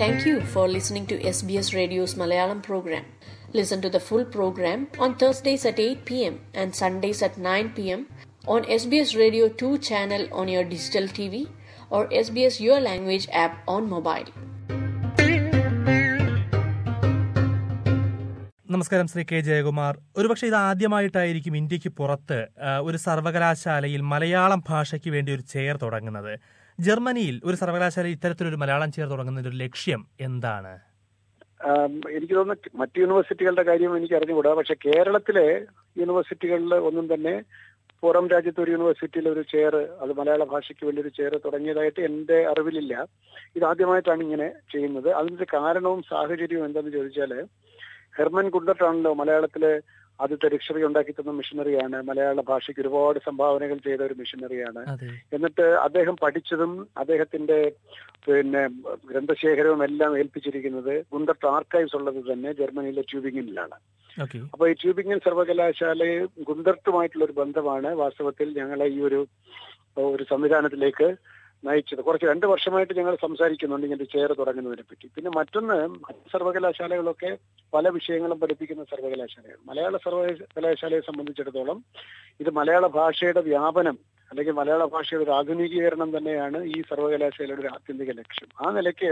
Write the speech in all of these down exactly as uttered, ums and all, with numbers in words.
Thank you for listening to S B S Radio's Malayalam program. Listen to the full program on Thursdays at eight p.m. and Sundays at nine p.m. on S B S Radio two channel on your digital T V or S B S Your Language app on mobile. നമസ്കാരം, Shri K Jayakumar. ഒരുപക്ഷെ ഇത് ആദ്യമായിട്ടായിരിക്കും ഇന്ത്യക്ക് പുറത്ത് ഒരു സർവകലാശാലയിൽ മലയാളം ഭാഷയ്ക്ക് വേണ്ടി ഒരു ചെയർ തുടങ്ങുന്നത്. ജർമ്മനിയിൽ ഒരു സർവകലാശാലയിൽ ഇത്തരത്തിലൊരു മലയാളം ചെയർ തുടങ്ങുന്നതിന്റെ ഒരു ലക്ഷ്യം എന്താണ്? എനിക്ക് തോന്നുന്നു മറ്റു യൂണിവേഴ്സിറ്റികളുടെ കാര്യം എനിക്ക് അറിഞ്ഞുകൂടാ. പക്ഷെ കേരളത്തിലെ യൂണിവേഴ്സിറ്റികളിൽ ഒന്നും തന്നെ പുറം രാജ്യത്തെ ഒരു യൂണിവേഴ്സിറ്റിയിൽ ഒരു ചെയർ, അത് മലയാള ഭാഷയ്ക്ക് വേണ്ടി ഒരു ചെയർ തുടങ്ങിയതായിട്ട് എന്റെ അറിവിലില്ല. ഇതാദ്യമായിട്ടാണ് ഇങ്ങനെ ചെയ്യുന്നത്. അതിന്റെ കാരണവും സാഹചര്യവും എന്താണെന്ന് ചോദിച്ചാല്, ഹെർമൻ ഗുണ്ടർട്ടാണല്ലോ മലയാളത്തിലെ ആദ്യത്തെ ഡിക്ഷണറി ഉണ്ടാക്കി തന്ന മിഷണറിയാണ്. മലയാള ഭാഷയ്ക്ക് ഒരുപാട് സംഭാവനകൾ ചെയ്ത ഒരു മിഷണറിയാണ്. എന്നിട്ട് അദ്ദേഹം പഠിച്ചതും അദ്ദേഹത്തിന്റെ പിന്നെ ഗ്രന്ഥശേഖരവും എല്ലാം ഏൽപ്പിച്ചിരിക്കുന്നത് ഗുണ്ടർട്ട് ആർക്കൈവ്സ് ഉള്ളത് തന്നെ ജർമ്മനിയിലെ ട്യൂബിംഗനിലാണ്. അപ്പൊ ഈ ട്യൂബിംഗൻ സർവകലാശാലയെ ഗുണ്ടർട്ടുമായിട്ടുള്ള ഒരു ബന്ധമാണ് വാസ്തവത്തിൽ ഞങ്ങളെ ഈ ഒരു ഒരു സംവിധാനത്തിലേക്ക് നയിച്ചത്. കുറച്ച് രണ്ട് വർഷമായിട്ട് ഞങ്ങൾ സംസാരിക്കുന്നുണ്ട് ഇങ്ങനെ ചെയർ തുടങ്ങുന്നതിനെ പറ്റി. പിന്നെ മറ്റൊന്ന്, മറ്റ് സർവകലാശാലകളൊക്കെ പല വിഷയങ്ങളും പഠിപ്പിക്കുന്ന സർവകലാശാലകൾ. മലയാള സർവകലാശാലയെ സംബന്ധിച്ചിടത്തോളം ഇത് മലയാള ഭാഷയുടെ വ്യാപനം അല്ലെങ്കിൽ മലയാള ഭാഷയുടെ ഒരു ആധുനികീകരണം തന്നെയാണ് ഈ സർവകലാശാലയുടെ ഒരു ആത്യന്തിക ലക്ഷ്യം. ആ നിലയ്ക്ക്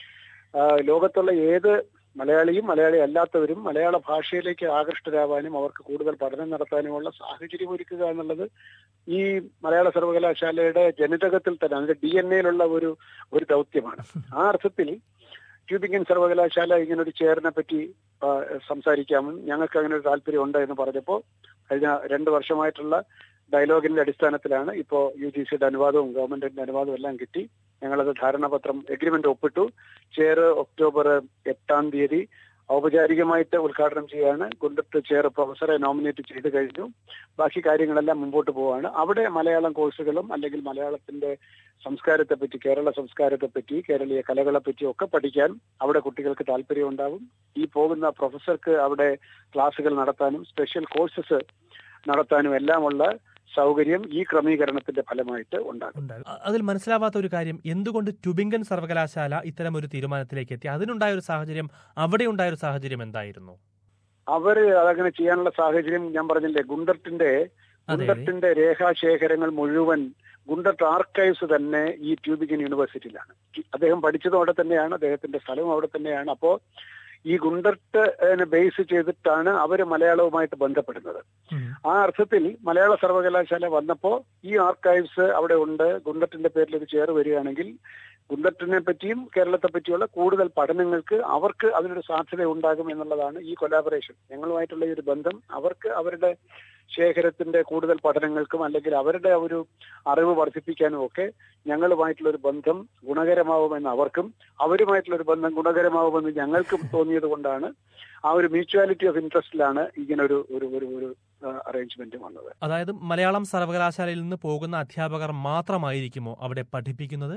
ലോകത്തുള്ള ഏത് മലയാളിയും മലയാളി അല്ലാത്തവരും മലയാള ഭാഷയിലേക്ക് ആകൃഷ്ടരാവാനും അവർക്ക് കൂടുതൽ പഠനം നടത്താനുമുള്ള സാഹചര്യം ഒരുക്കുക എന്നുള്ളത് ഈ മലയാള സർവകലാശാലയുടെ ജനിതകത്തിൽ തന്നെ, അതിന്റെ ഡി എൻ എയിലുള്ള ഒരു ഒരു ദൗത്യമാണ്. ആ അർത്ഥത്തിൽ ട്യൂബിംഗൻ സർവകലാശാല ഇങ്ങനെ ഒരു ചെയറിനെ പറ്റി സംസാരിക്കാമെന്ന് ഞങ്ങൾക്ക് അങ്ങനെ ഒരു താല്പര്യം ഉണ്ട് എന്ന് പറഞ്ഞപ്പോൾ കഴിഞ്ഞ രണ്ട് വർഷമായിട്ടുള്ള ഡയലോഗിന്റെ അടിസ്ഥാനത്തിലാണ് ഇപ്പോൾ യു ജി സിയുടെ അനുവാദവും ഗവൺമെന്റിന്റെ അനുവാദവും എല്ലാം കിട്ടി. ഞങ്ങളത് ധാരണാപത്രം എഗ്രിമെന്റ് ഒപ്പിട്ടു. ചെയർ ഒക്ടോബർ എട്ടാം തീയതി ഔപചാരികമായിട്ട് ഉദ്ഘാടനം ചെയ്യാണ്. ഗുണ്ടർട്ട് ചെയർ പ്രൊഫസറെ നോമിനേറ്റ് ചെയ്ത് കഴിഞ്ഞു. ബാക്കി കാര്യങ്ങളെല്ലാം മുമ്പോട്ട് പോവാണ്. അവിടെ മലയാളം കോഴ്സുകളും അല്ലെങ്കിൽ മലയാളത്തിന്റെ സംസ്കാരത്തെ പറ്റി, കേരള സംസ്കാരത്തെ പറ്റി, കേരളീയ കലകളെ പറ്റി ഒക്കെ പഠിക്കാൻ അവിടെ കുട്ടികൾക്ക് താല്പര്യം ഉണ്ടാവും. ഈ പോകുന്ന പ്രൊഫസർക്ക് അവിടെ ക്ലാസുകൾ നടത്താനും സ്പെഷ്യൽ കോഴ്സസ് നടത്താനും എല്ലാമുള്ള സൗകര്യം ഈ ക്രമീകരണത്തിന്റെ ഫലമായിട്ട് ഉണ്ടാകും. അതിൽ മനസ്സിലാവാത്ത ഒരു കാര്യം, എന്തുകൊണ്ട് ട്യൂബിംഗൻ സർവകലാശാല ഇത്തരം ഒരു തീരുമാനത്തിലേക്ക് എത്തി? അതിനുണ്ടായ ഒരു സാഹചര്യം, അവിടെ ഉണ്ടായ ഒരു സാഹചര്യം എന്തായിരുന്നു? അവര് അതങ്ങനെ ചെയ്യാനുള്ള സാഹചര്യം ഞാൻ പറഞ്ഞില്ലേ, ഗുണ്ടർട്ടിന്റെ ഗുണ്ടർട്ടിന്റെ രേഖാശേഖരങ്ങൾ മുഴുവൻ ഗുണ്ടർട്ട് ആർക്കൈവ്സ് തന്നെ ഈ ട്യൂബിംഗൻ യൂണിവേഴ്സിറ്റിയിലാണ്. അദ്ദേഹം പഠിച്ചതും അവിടെ തന്നെയാണ്, അദ്ദേഹത്തിന്റെ സ്ഥലവും അവിടെ തന്നെയാണ്. അപ്പോ ഈ ഗുണ്ടർട്ട് ബേസ് ചെയ്തിട്ടാണ് അവര് മലയാളവുമായിട്ട് ബന്ധപ്പെടുന്നത്. ആ അർത്ഥത്തിൽ മലയാള സർവകലാശാല വന്നപ്പോ ഈ ആർക്കൈവ്സ് അവിടെ ഉണ്ട്. ഗുണ്ടർട്ടിന്റെ പേരിൽ ഒരു ചെയർ വരികയാണെങ്കിൽ ഗുണ്ടർട്ടിനെ പറ്റിയും കേരളത്തെ പറ്റിയുള്ള കൂടുതൽ പഠനങ്ങൾക്ക് അവർക്ക് അതിനൊരു സാധ്യത ഉണ്ടാകും എന്നുള്ളതാണ് ഈ കൊലാബറേഷൻ. ഞങ്ങളുമായിട്ടുള്ള ഈ ഒരു ബന്ധം അവർക്ക് അവരുടെ ശേഖരത്തിന്റെ കൂടുതൽ പഠനങ്ങൾക്കും അല്ലെങ്കിൽ അവരുടെ ഒരു അറിവ് വർദ്ധിപ്പിക്കാനും ഒക്കെ ഞങ്ങളുമായിട്ടുള്ള ഒരു ബന്ധം ഗുണകരമാവുമെന്ന് അവർക്കും അവരുമായിട്ടുള്ള ഒരു ബന്ധം ഗുണകരമാവുമെന്ന് ഞങ്ങൾക്കും തോന്നിയത് കൊണ്ടാണ് ആ ഒരു മ്യൂച്വാലിറ്റി ഓഫ് ഇൻട്രസ്റ്റിലാണ് ഇങ്ങനെ ഒരു ഒരു ഒരു അറേഞ്ച്മെന്റ് വന്നത്. അതായത് മലയാളം സർവകലാശാലയിൽ നിന്ന് പോകുന്ന അധ്യാപകർ മാത്രമായിരിക്കുമോ അവിടെ പഠിപ്പിക്കുന്നത്?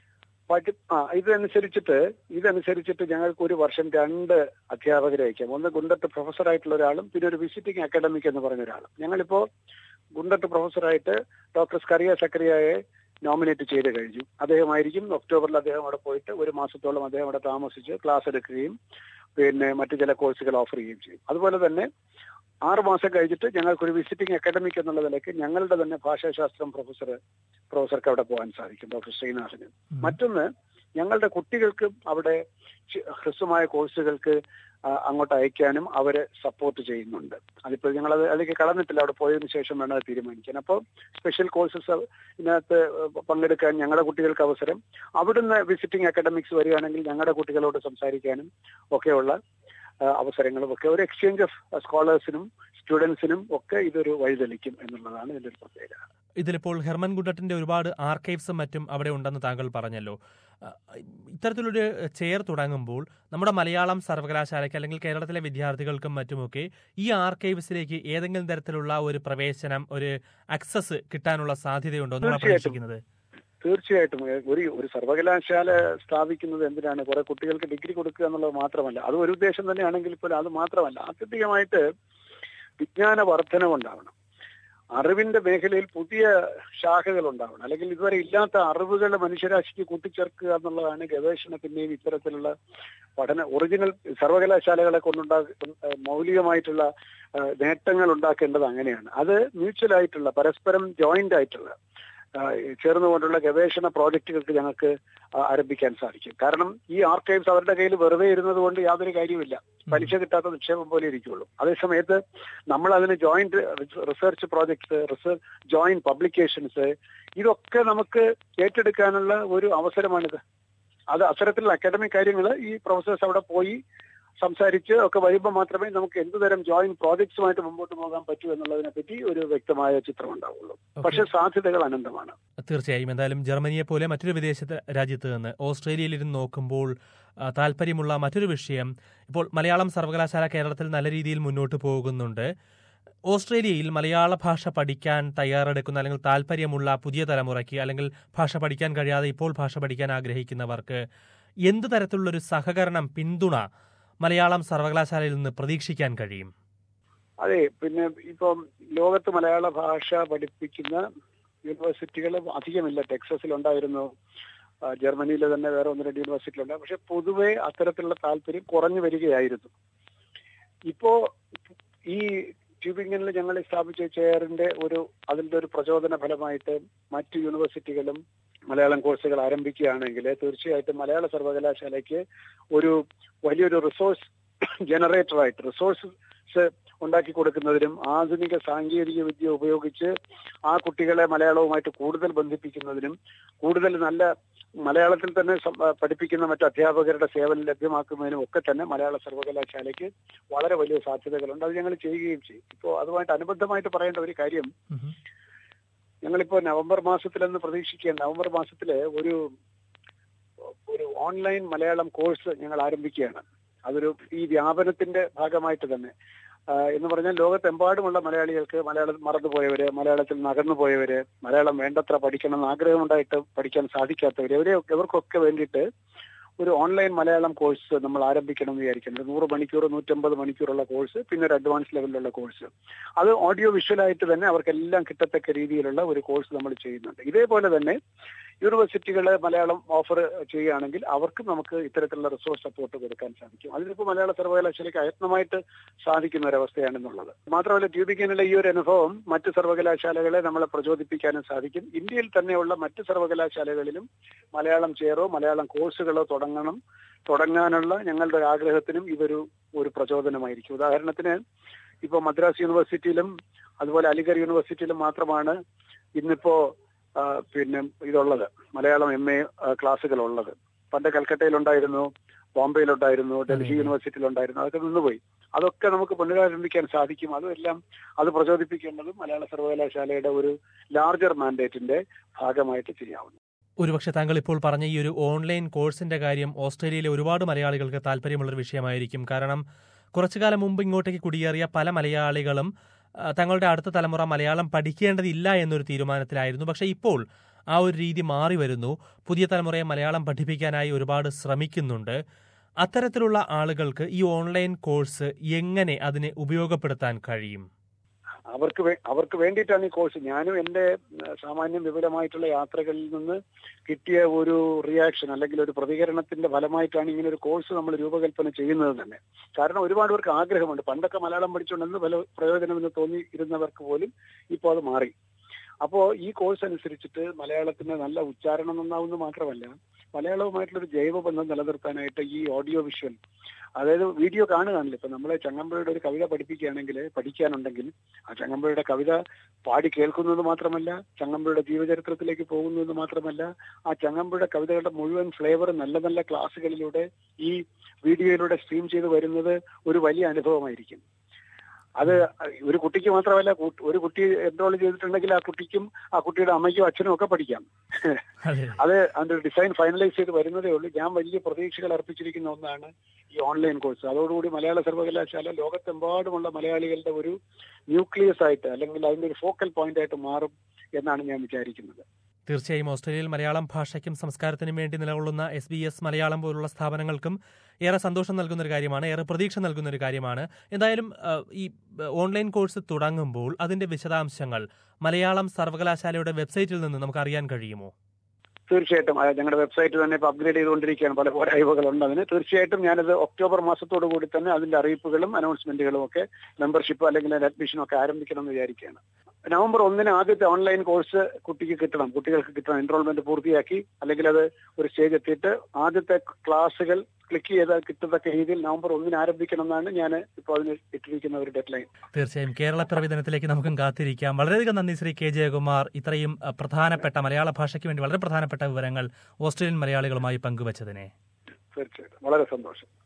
പഠി ആ ഇതനുസരിച്ചിട്ട് ഇതനുസരിച്ചിട്ട് ഞങ്ങൾക്ക് ഒരു വർഷം രണ്ട് അധ്യാപകരെ അയക്കാം. ഒന്ന് ഗുണ്ടർട്ട് പ്രൊഫസറായിട്ടുള്ള ഒരാളും പിന്നെ ഒരു വിസിറ്റിംഗ് അക്കാഡമിക് എന്ന് പറഞ്ഞ ഒരാളും. ഞങ്ങളിപ്പോ ഗുണ്ടർട്ട് പ്രൊഫസറായിട്ട് ഡോക്ടർ സ്കറിയ സക്കറിയയെ നോമിനേറ്റ് ചെയ്ത് കഴിഞ്ഞു. അദ്ദേഹമായിരിക്കും ഒക്ടോബറിൽ അദ്ദേഹം അവിടെ പോയിട്ട് ഒരു മാസത്തോളം അദ്ദേഹം അവിടെ താമസിച്ച് ക്ലാസ് എടുക്കുകയും പിന്നെ മറ്റു ചില കോഴ്സുകൾ ഓഫർ ചെയ്യുകയും ചെയ്യും. അതുപോലെ തന്നെ ആറു മാസം കഴിഞ്ഞിട്ട് ഞങ്ങൾക്കൊരു വിസിറ്റിംഗ് അക്കാഡമിക് എന്നുള്ള നിലയ്ക്ക് ഞങ്ങളുടെ തന്നെ ഭാഷാശാസ്ത്രം പ്രൊഫസർ പ്രൊഫസർക്ക് അവിടെ പോകാൻ സാധിക്കും, ഡോക്ടർ ശ്രീനാഥന്. മറ്റൊന്ന്, ഞങ്ങളുടെ കുട്ടികൾക്ക് അവിടെ ഹ്രസ്വമായ കോഴ്സുകൾക്ക് അങ്ങോട്ട് അയക്കാനും അവരെ സപ്പോർട്ട് ചെയ്യുന്നുണ്ട്. അതിപ്പോൾ ഞങ്ങളത് അതിലേക്ക് കടന്നിട്ടില്ല, അവിടെ പോയതിനു ശേഷം വേണം അത് തീരുമാനിക്കാൻ. അപ്പോൾ സ്പെഷ്യൽ കോഴ്സസ് ഇതിനകത്ത് പങ്കെടുക്കാൻ ഞങ്ങളുടെ കുട്ടികൾക്ക് അവസരം, അവിടുന്ന് വിസിറ്റിംഗ് അക്കാഡമിക്സ് വരികയാണെങ്കിൽ ഞങ്ങളുടെ കുട്ടികളോട് സംസാരിക്കാനും ഒക്കെയുള്ള അവസരങ്ങളും ഒക്കെ ഒരു എക്സ്ചേഞ്ച് ഓഫ് സ്കോളേഴ്സിനും സ്റ്റുഡൻസിനും ഒക്കെ ഇതൊരു വഴിതെളിക്കും എന്നുള്ളതാണ് ഇതിന്റെ ഒരു പ്രത്യേകത. ഇതിലിപ്പോൾ ഹെർമൻ ഗുണ്ടർട്ടിന്റെ ഒരുപാട് ആർക്കൈവ്സും മറ്റും അവിടെ ഉണ്ടെന്ന് താങ്കൾ പറഞ്ഞല്ലോ. ഇത്തരത്തിലൊരു ചെയർ തുടങ്ങുമ്പോൾ നമ്മുടെ മലയാളം സർവകലാശാലയ്ക്ക് അല്ലെങ്കിൽ കേരളത്തിലെ വിദ്യാർത്ഥികൾക്കും മറ്റുമൊക്കെ ഈ ആർക്കൈവ്സിലേക്ക് ഏതെങ്കിലും തരത്തിലുള്ള ഒരു പ്രവേശനം, ഒരു ആക്സസ് കിട്ടാനുള്ള സാധ്യതയുണ്ടോ എന്നാണ് പ്രതീക്ഷിക്കുന്നത്? തീർച്ചയായിട്ടും. ഒരു ഒരു സർവകലാശാല സ്ഥാപിക്കുന്നത് എന്തിനാണ്? കുറെ കുട്ടികൾക്ക് ഡിഗ്രി കൊടുക്കുക എന്നുള്ളത് മാത്രമല്ല, അത് ഒരു ഉദ്ദേശം തന്നെയാണെങ്കിൽ പോലും അത് മാത്രമല്ല, ആത്യന്തികമായിട്ട് വിജ്ഞാന വർധന ഉണ്ടാവണം. അറിവിന്റെ മേഖലയിൽ പുതിയ ശാഖകൾ ഉണ്ടാവണം, അല്ലെങ്കിൽ ഇതുവരെ ഇല്ലാത്ത അറിവുകൾ മനുഷ്യരാശിക്ക് കൂട്ടിച്ചേർക്കുക എന്നുള്ളതാണ് ഗവേഷണത്തിന്റെയും ഇത്തരത്തിലുള്ള പഠന ഒറിജിനൽ സർവകലാശാലകളെ കൊണ്ടുണ്ടാക്കുന്ന മൗലികമായിട്ടുള്ള നേട്ടങ്ങൾ ഉണ്ടാക്കേണ്ടത് അങ്ങനെയാണ്. അത് മ്യൂച്വൽ ആയിട്ടുള്ള, പരസ്പരം ജോയിന്റ് ആയിട്ടുള്ള ചേർന്നുകൊണ്ടുള്ള ഗവേഷണ പ്രോജക്റ്റുകൾക്ക് ഞങ്ങൾക്ക് ആരംഭിക്കാൻ സാധിക്കും. കാരണം ഈ ആർക്കൈവ്സ് അവരുടെ കയ്യിൽ വെറുതെ ഇരുന്നത് കൊണ്ട് യാതൊരു കാര്യമില്ല, പലിശ കിട്ടാത്ത നിക്ഷേപം പോലെ ഇരിക്കുള്ളൂ. അതേസമയത്ത് നമ്മൾ അതിന് joint research projects, research joint publications, ഇതൊക്കെ നമുക്ക് ഏറ്റെടുക്കാനുള്ള ഒരു അവസരമാണിത്. അത് അത്തരത്തിലുള്ള അക്കാഡമിക് കാര്യങ്ങൾ ഈ പ്രൊഫസേഴ്സ് അവിടെ പോയി സംസാരിച്ച് ഒക്കെ വരുമ്പോൾ മാത്രമേ നമുക്ക് എന്തുതരം ജോയിന്റ് പ്രോജക്ട്സുമായിട്ട് മുമ്പോട്ട് പോകാൻ പറ്റൂ എന്നുള്ളതിനെ പറ്റി ഒരു വ്യക്തമായ ചിത്രം ഉണ്ടാവുള്ളൂ. പക്ഷെ സാധ്യതകൾ അനന്തമാണ്. തീർച്ചയായും. എന്തായാലും ജർമ്മനിയെ പോലെ മറ്റൊരു വിദേശ രാജ്യത്ത് നിന്ന് ഓസ്ട്രേലിയയിൽ ഇരുന്ന് നോക്കുമ്പോൾ താല്പര്യമുള്ള മറ്റൊരു വിഷയം, ഇപ്പോൾ മലയാളം സർവകലാശാല കേരളത്തിൽ നല്ല രീതിയിൽ മുന്നോട്ട് പോകുന്നുണ്ട്. ഓസ്ട്രേലിയയിൽ മലയാള ഭാഷ പഠിക്കാൻ തയ്യാറെടുക്കുന്ന അല്ലെങ്കിൽ താല്പര്യമുള്ള പുതിയ തലമുറയ്ക്ക്, അല്ലെങ്കിൽ ഭാഷ പഠിക്കാൻ കഴിയാതെ ഇപ്പോൾ ഭാഷ പഠിക്കാൻ ആഗ്രഹിക്കുന്നവർക്ക് എന്ത് തരത്തിലുള്ളൊരു സഹകരണം, പിന്തുണ മലയാളം സർവകലാശാലയിൽ നിന്ന് പ്രതീക്ഷിക്കാൻ കഴിയും? അതെ, പിന്നെ ഇപ്പം ലോകത്ത് മലയാള ഭാഷ പഠിപ്പിക്കുന്ന യൂണിവേഴ്സിറ്റികൾ അധികമില്ല. ടെക്സസിലുണ്ടായിരുന്നു, ജർമ്മനിയിൽ തന്നെ വേറെ ഒന്ന് രണ്ട് യൂണിവേഴ്സിറ്റിയിലുണ്ട്. പക്ഷെ പൊതുവെ അത്തരത്തിലുള്ള താല്പര്യം കുറഞ്ഞു വരികയായിരുന്നു. ഇപ്പോ ഈ ട്യൂബിംഗനിൽ ഞങ്ങൾ സ്ഥാപിച്ച ചെയറിന്റെ ഒരു അതിന്റെ ഒരു പ്രചോദന ഫലമായിട്ട് മറ്റു യൂണിവേഴ്സിറ്റികളും മലയാളം കോഴ്സുകൾ ആരംഭിക്കുകയാണെങ്കിൽ തീർച്ചയായിട്ടും മലയാള സർവകലാശാലയ്ക്ക് ഒരു വലിയൊരു റിസോഴ്സ് ജനറേറ്ററായിട്ട്, റിസോഴ്സസ് ഉണ്ടാക്കി കൊടുക്കുന്നതിനും ആധുനിക സാങ്കേതിക വിദ്യ ഉപയോഗിച്ച് ആ കുട്ടികളെ മലയാളവുമായിട്ട് കൂടുതൽ ബന്ധിപ്പിക്കുന്നതിനും കൂടുതൽ നല്ല മലയാളത്തിൽ തന്നെ പഠിപ്പിക്കുന്ന മറ്റ് അധ്യാപകരുടെ സേവനം ലഭ്യമാക്കുന്നതിനും ഒക്കെ തന്നെ മലയാള സർവകലാശാലയ്ക്ക് വളരെ വലിയ സാധ്യതകളുണ്ട്. അത് ഞങ്ങൾ ചെയ്യുകയും ചെയ്യും. ഇപ്പോൾ അതുമായിട്ട് അനുബന്ധമായിട്ട് പറയേണ്ട ഒരു കാര്യം, ഞങ്ങളിപ്പോ നവംബർ മാസത്തിലെന്ന് പ്രതീക്ഷിക്കുക, നവംബർ മാസത്തില് ഒരു ഒരു ഓൺലൈൻ മലയാളം കോഴ്സ് ഞങ്ങൾ ആരംഭിക്കുകയാണ്. അതൊരു ഈ വ്യാപനത്തിന്റെ ഭാഗമായിട്ട് തന്നെ എന്ന് പറഞ്ഞാൽ ലോകത്തെമ്പാടുമുള്ള മലയാളികൾക്ക്, മലയാളം മറന്നുപോയവര്, മലയാളത്തിൽ നകർന്നു പോയവര്, മലയാളം വേണ്ടത്ര പഠിക്കണം എന്ന് ആഗ്രഹമുണ്ടായിട്ട് പഠിക്കാൻ സാധിക്കാത്തവര്, ഇവരെ ഇവർക്കൊക്കെ വേണ്ടിയിട്ട് ഒരു ഓൺലൈൻ മലയാളം കോഴ്സ് നമ്മൾ ആരംഭിക്കണം എന്ന് വിചാരിക്കുന്നത്. നൂറ് മണിക്കൂർ നൂറ്റമ്പത് മണിക്കൂറുള്ള കോഴ്സ്, പിന്നെ ഒരു അഡ്വാൻസ് ലെവലിലുള്ള കോഴ്സ്. അത് ഓഡിയോ വിഷ്വലായിട്ട് തന്നെ അവർക്കെല്ലാം കിട്ടത്തക്ക രീതിയിലുള്ള ഒരു കോഴ്സ് നമ്മൾ ചെയ്യുന്നുണ്ട്. ഇതേപോലെ തന്നെ യൂണിവേഴ്സിറ്റികൾ മലയാളം ഓഫർ ചെയ്യുകയാണെങ്കിൽ അവർക്കും നമുക്ക് ഇത്തരത്തിലുള്ള റിസോഴ്സ് സപ്പോർട്ട് കൊടുക്കാൻ സാധിക്കും. അതിനിപ്പോൾ മലയാള സർവകലാശാലയ്ക്ക് അയത്നമായിട്ട് സാധിക്കുന്ന ഒരവസ്ഥയാണെന്നുള്ളത്. മാത്രമല്ല ട്യൂബിംഗിനുള്ള ഈ ഒരു അനുഭവം മറ്റ് സർവകലാശാലകളെ നമ്മളെ പ്രചോദിപ്പിക്കാനും സാധിക്കും. ഇന്ത്യയിൽ തന്നെയുള്ള മറ്റ് സർവകലാശാലകളിലും മലയാളം ചെയറോ മലയാളം കോഴ്സുകളോ തുടങ്ങണം തുടങ്ങാനുള്ള ഞങ്ങളുടെ ഒരു ആഗ്രഹത്തിനും ഇതൊരു ഒരു പ്രചോദനമായിരിക്കും. ഉദാഹരണത്തിന് ഇപ്പോൾ മദ്രാസ് യൂണിവേഴ്സിറ്റിയിലും അതുപോലെ അലിഗഡ് യൂണിവേഴ്സിറ്റിയിലും മാത്രമാണ് ഇന്നിപ്പോ പിന്നെ ഇതുള്ളത്, മലയാളം എം എ ക്ലാസ്സുകൾ ഉള്ളത്. പണ്ട് കൽക്കട്ടയിലുണ്ടായിരുന്നു, ബോംബെയിലുണ്ടായിരുന്നു, ഡൽഹി യൂണിവേഴ്സിറ്റിയിലുണ്ടായിരുന്നു. അതൊക്കെ നിന്നുപോയി. അതൊക്കെ നമുക്ക് പുനരാരംഭിക്കാൻ സാധിക്കും. അതുമെല്ലാം അത് പ്രചോദിപ്പിക്കേണ്ടതും മലയാള സർവകലാശാലയുടെ ഒരു ലാർജർ മാൻഡേറ്റിന്റെ ഭാഗമായിട്ട് ചെയ്യാവുന്നു. ഒരുപക്ഷെ താങ്കൾ ഇപ്പോൾ പറഞ്ഞ ഈ ഒരു ഓൺലൈൻ കോഴ്സിന്റെ കാര്യം ഓസ്ട്രേലിയയിലെ ഒരുപാട് മലയാളികൾക്ക് താല്പര്യമുള്ളൊരു വിഷയമായിരിക്കും. കാരണം കുറച്ചു കാലം മുമ്പ് ഇങ്ങോട്ടേക്ക് കുടിയേറിയ പല മലയാളികളും തങ്ങളുടെ അടുത്ത തലമുറ മലയാളം പഠിക്കേണ്ടതില്ല എന്നൊരു തീരുമാനത്തിലായിരുന്നു. പക്ഷെ ഇപ്പോൾ ആ ഒരു രീതി മാറി വരുന്നു. പുതിയ തലമുറയെ മലയാളം പഠിപ്പിക്കാനായി ഒരുപാട് ശ്രമിക്കുന്നുണ്ട്. അത്തരത്തിലുള്ള ആളുകൾക്ക് ഈ ഓൺലൈൻ കോഴ്സ് എങ്ങനെ അതിനെ ഉപയോഗപ്പെടുത്താൻ കഴിയും? അവർക്ക് അവർക്ക് വേണ്ടിയിട്ടാണ് ഈ കോഴ്സ്. ഞാനും എൻ്റെ സാമാന്യം വിപുലമായിട്ടുള്ള യാത്രകളിൽ നിന്ന് കിട്ടിയ ഒരു റിയാക്ഷൻ അല്ലെങ്കിൽ ഒരു പ്രതികരണത്തിന്റെ ഫലമായിട്ടാണ് ഇങ്ങനെ ഒരു കോഴ്സ് നമ്മൾ രൂപകൽപ്പന ചെയ്യുന്നത് തന്നെ. കാരണം ഒരുപാട് പേർക്ക് ആഗ്രഹമുണ്ട്. പണ്ടൊക്കെ മലയാളം പഠിച്ചുകൊണ്ടെന്ന് പല പ്രയോജനമെന്ന് തോന്നി ഇരുന്നവർക്ക് പോലും ഇപ്പോൾ അത് മാറി. അപ്പോൾ ഈ കോഴ്സ് അനുസരിച്ചിട്ട് മലയാളത്തിന് നല്ല ഉച്ചാരണം നന്നാവുന്ന മാത്രമല്ല, മലയാളവുമായിട്ടുള്ളൊരു ജൈവബന്ധം നിലനിർത്താനായിട്ട് ഈ ഓഡിയോ വിഷ്വൽ, അതായത് വീഡിയോ കാണുകയാണല്ലോ. ഇപ്പൊ നമ്മളെ ചങ്ങമ്പുഴയുടെ ഒരു കവിത പഠിപ്പിക്കുകയാണെങ്കിൽ പഠിക്കാനുണ്ടെങ്കിൽ ആ ചങ്ങമ്പുഴയുടെ കവിത പാടി കേൾക്കുന്നത് മാത്രമല്ല, ചങ്ങമ്പുഴയുടെ ജീവചരിത്രത്തിലേക്ക് പോകുന്നത് മാത്രമല്ല, ആ ചങ്ങമ്പുഴയുടെ കവിതകളുടെ മുഴുവൻ ഫ്ലേവർ നല്ല നല്ല ക്ലാസ്സുകളിലൂടെ ഈ വീഡിയോയിലൂടെ സ്ട്രീം ചെയ്ത് വരുന്നത് ഒരു വലിയ അനുഭവമായിരിക്കും. അത് ഒരു കുട്ടിക്ക് മാത്രമല്ല, ഒരു കുട്ടി എൻറോൾ ചെയ്തിട്ടുണ്ടെങ്കിൽ ആ കുട്ടിക്കും ആ കുട്ടിയുടെ അമ്മയ്ക്കും അച്ഛനും ഒക്കെ പഠിക്കാം. അത് അതിന്റെ ഡിസൈൻ ഫൈനലൈസ് ചെയ്ത് വരുന്നതേ ഉള്ളൂ. ഞാൻ വലിയ പ്രതീക്ഷകൾ അർപ്പിച്ചിരിക്കുന്ന ഒന്നാണ് ഈ ഓൺലൈൻ കോഴ്സ്. അതോടുകൂടി മലയാള സർവകലാശാല ലോകത്തെമ്പാടുമുള്ള മലയാളികളുടെ ഒരു ന്യൂക്ലിയസ് ആയിട്ട് അല്ലെങ്കിൽ അതിന്റെ ഒരു ഫോക്കൽ പോയിന്റ് ആയിട്ട് മാറും എന്നാണ് ഞാൻ വിചാരിക്കുന്നത്. തീർച്ചയായും ഓസ്ട്രേലിയയിൽ മലയാളം ഭാഷയ്ക്കും സംസ്കാരത്തിനും വേണ്ടി നിലകൊള്ളുന്ന എസ് ബി എസ് മലയാളം പോലുള്ള സ്ഥാപനങ്ങൾക്കും ഏറെ സന്തോഷം നൽകുന്ന ഒരു കാര്യമാണ്, ഏറെ പ്രതീക്ഷ നൽകുന്ന ഒരു കാര്യമാണ്. എന്തായാലും ഈ ഓൺലൈൻ കോഴ്സ് തുടങ്ങുമ്പോൾ അതിന്റെ വിശദാംശങ്ങൾ മലയാളം സർവകലാശാലയുടെ വെബ്സൈറ്റിൽ നിന്ന് നമുക്ക് അറിയാൻ കഴിയുമോ? തീർച്ചയായിട്ടും ഞങ്ങളുടെ വെബ്സൈറ്റ് തന്നെ ഇപ്പോൾ അപ്ഗ്രേഡ് ചെയ്തുകൊണ്ടിരിക്കുകയാണ്. പല പോരായ്മകളുണ്ട് അതിന്. തീർച്ചയായിട്ടും ഞാനത് ഒക്ടോബർ മാസത്തോടു കൂടി തന്നെ അതിന്റെ അറിയിപ്പുകളും അനൗൺസ്മെന്റുകളും ഒക്കെ മെമ്പർഷിപ്പ് അല്ലെങ്കിൽ അഡ്മിഷനും ഒക്കെ ആരംഭിക്കണം എന്ന് വിചാരിക്കുകയാണ്. നവംബർ ഒന്നിന് ആദ്യത്തെ ഓൺലൈൻ കോഴ്സ് കുട്ടിക്ക് കിട്ടണം, കുട്ടികൾക്ക് കിട്ടണം. എൻറോൾമെന്റ് പൂർത്തിയാക്കി അല്ലെങ്കിൽ അത് ഒരു സ്റ്റേജ് എത്തിയിട്ട് ആദ്യത്തെ ക്ലാസ്സുകൾ ക്ലിക്ക് ചെയ്താൽ കിട്ടത്തക്ക രീതിയിൽ നവംബർ ഒന്നിന് ആരംഭിക്കണം എന്നാണ് ഞാൻ ഇപ്പോൾ അതിന് ഇട്ടിരിക്കുന്ന ഒരു ഡെഡ് ലൈൻ. തീർച്ചയായും കേരളപ്പിറവി ദിനത്തിലേക്ക് നമുക്കും കാത്തിരിക്കാം. വളരെയധികം നന്ദി ശ്രീ കെ ജയകുമാർ, ഇത്രയും പ്രധാനപ്പെട്ട മലയാള ഭാഷയ്ക്ക് വേണ്ടി വളരെ പ്രധാനപ്പെട്ട വിവരങ്ങൾ ഓസ്ട്രേലിയൻ മലയാളികളുമായി പങ്കുവച്ചതിനെ. തീർച്ചയായിട്ടും വളരെ സന്തോഷം.